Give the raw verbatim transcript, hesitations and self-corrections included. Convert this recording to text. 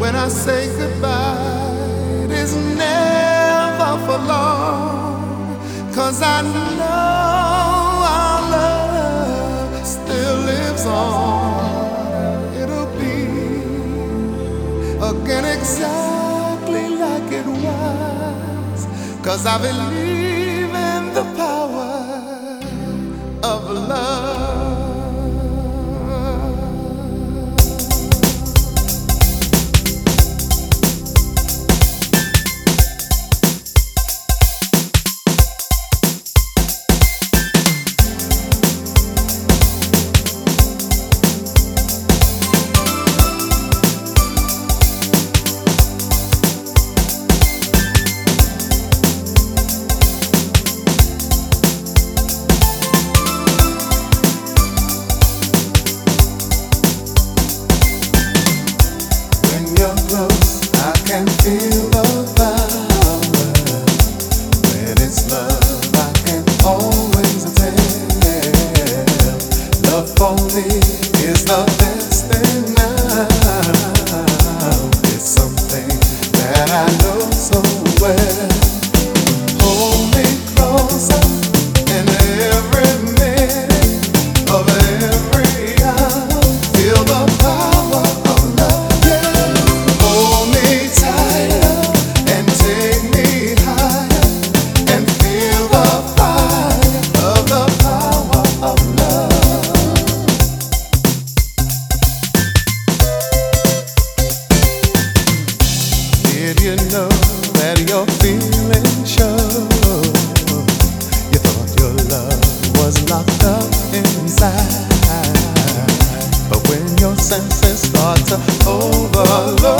when I say goodbye, it is never for long, 'cause I know our love still lives on. It'll be again exactly like it was, 'cause I believe in the power of love. I can feel the power. When it's love, I can always tell. Love for me is the best thing now. It's something that I know so well. Hold me closer in every minute of every hour. Feel the power of love. Did you know that your feelings show? You thought your love was locked up inside, but when your senses start to overload,